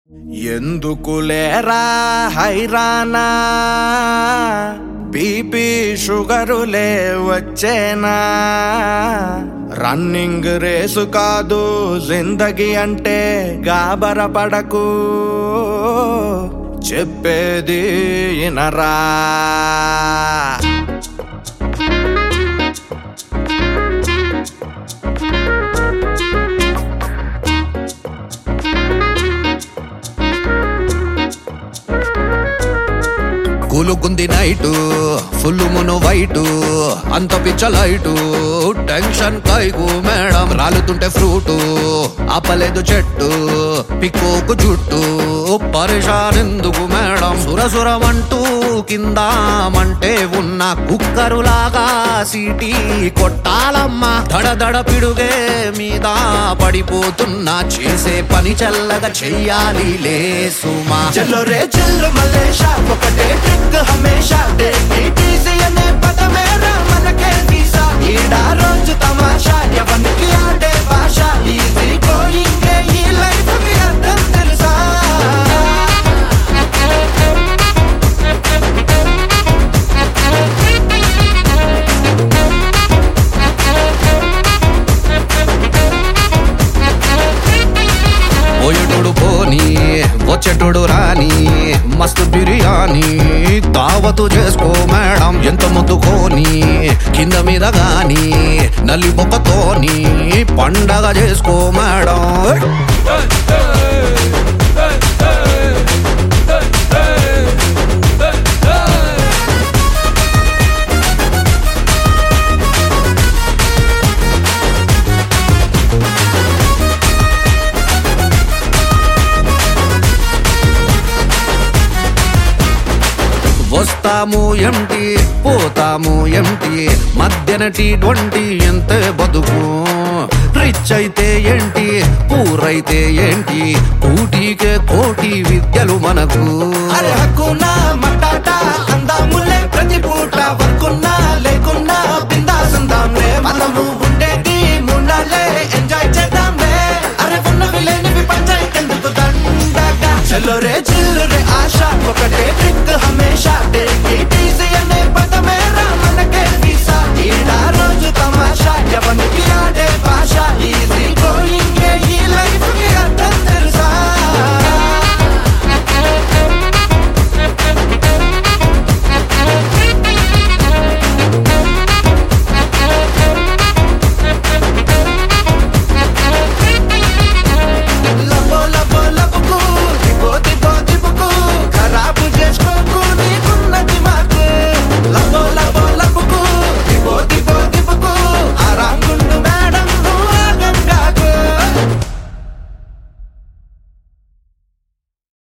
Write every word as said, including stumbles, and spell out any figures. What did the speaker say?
ఎందుకు లేరా హైరానా బీపీ షుగరులే వచ్చేనా రన్నింగ్ రేసు కాదు జిందగీ అంటే గాబరపడకు చెప్పేది ఇనరా కూలుకుంది నైటు ఫుల్ మును వైటు అంత పిచ్చలైటు టెన్షన్ కైకు మేడం రాలుతుంటే ఫ్రూటు ఆపలేదు చెట్టు పిక్కోకు జుట్టు పరిషాన్ ఎందుకు మేడం సురసురమంటూ కిందామంటే ఉన్న కుక్కరులాగా సీటీ కొట్టాలమ్మా దడదడ పిడుగే మీద పడిపోతున్నా చేసే పని చల్లగా చెయ్యాలి లే సుమా చల్లో రే చల్లు మలేషా ఒకటే ట్రిక్ హమేషా డేటీసీ అనే పదమేరా మనకే వీసా ఈడా రోజు తమాషా ఎవరికి ఆడే భాష ఈజీ గోయింగ్ ఈ లైఫ్ కి అర్థం తెలుసా పోయేటోడు పోని వచ్చేటోడు రాని మస్తు బిర్యానీ దావతు చేసుకో మేడం ఎంత ముద్దుకోని కింద మీద గాని నల్లి బొక్కతోని పండగ చేసుకో మేడం వస్తాము ఎంటి పోతాము ఎంటి మధ్యన టీ ట్వంటీ ఎంత బతుకు రిచ్ అయితే ఏంటి పూరైతే ఏంటి కూటికే కోటి విద్యలు మనకు అరే హక్కున్నా మటాటా అందాములే ప్రతి పూట వర్కున్నా లేకున్నా బిందాసుందాంలే మనము